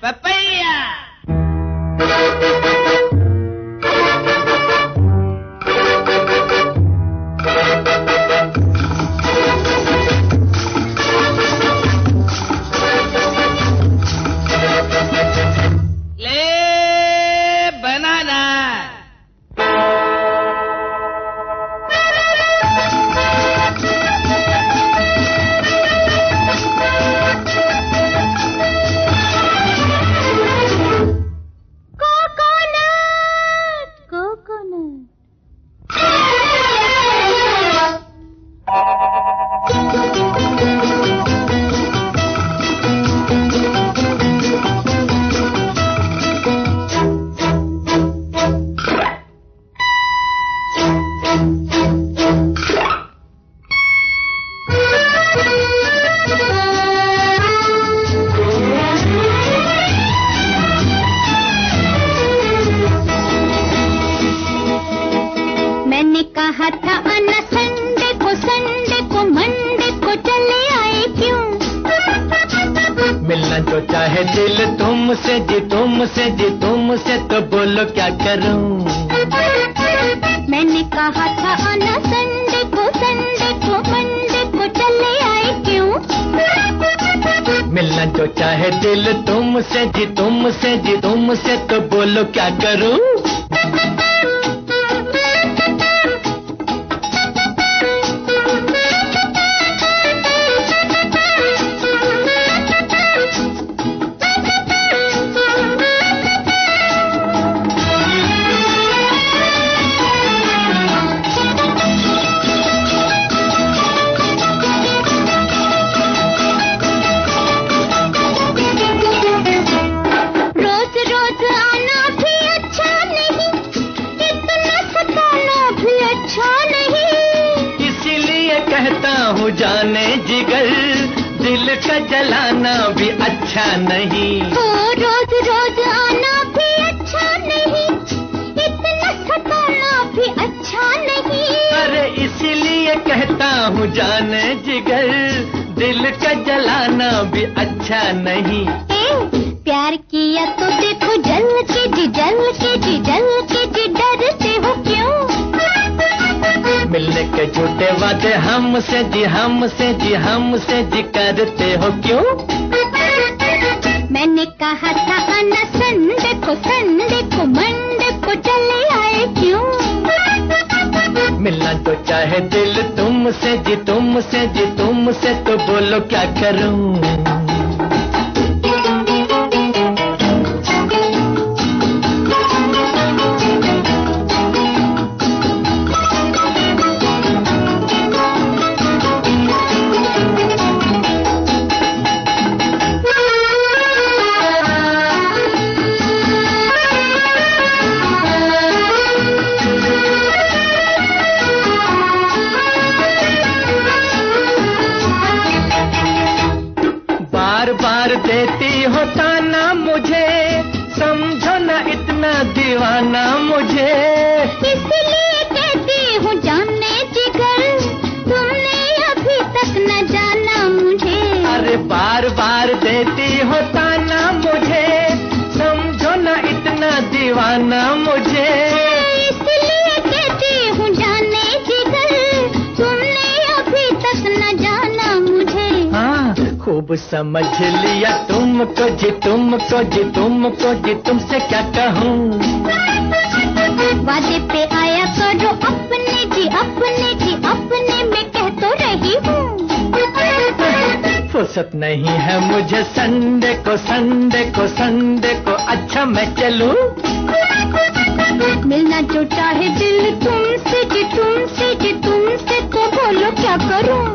Papaya. मैंने कहा था आना संडे को मंडे को चले आए क्यों? मिलना जो चाहे दिल तुमसे जी तुमसे तो बोलो क्या करूं? मैंने कहा था आना संडे को मंडे को चले आए क्यों? मिलना जो चाहे दिल तुमसे जी तो बोलो क्या करूं? जाने जिगर दिल का जलाना भी अच्छा नहीं। रोज रोज आना भी अच्छा नहीं, इतना सताना भी अच्छा नहीं। अरे इसीलिए कहता हूँ जाने जिगर दिल का जलाना भी अच्छा नहीं। प्यार किया तो देखो जल के जी डरते हो क्यों? मिलने के झूठे वादे हमसे जी करते हो क्यों? मैंने कहा था आना संडे को मंडे को चले आए क्यों? मिलना तो चाहे दिल तुमसे जी तो बोलो क्या करूं? बार देती हो ताना मुझे, समझो ना इतना दीवाना मुझे। इसलिए कहती हूँ जाने जिगर, तुमने अभी तक न जाना मुझे। अरे बार देती हो ताना मुझे, समझो ना इतना दीवाना मुझे। इसलिए कहती हूँ जाने जिगर, तुमने अभी तक न जाना मुझे। हाँ खूब समझ लिया तुमको जी तुमसे क्या कहूँ? वादे पे आया करो अपने में कह तो रही हूँ। फुर्सत नहीं है मुझे संडे को अच्छा मैं चलूं? मिलना जो चाहे दिल तुमसे तो बोलो क्या करूं?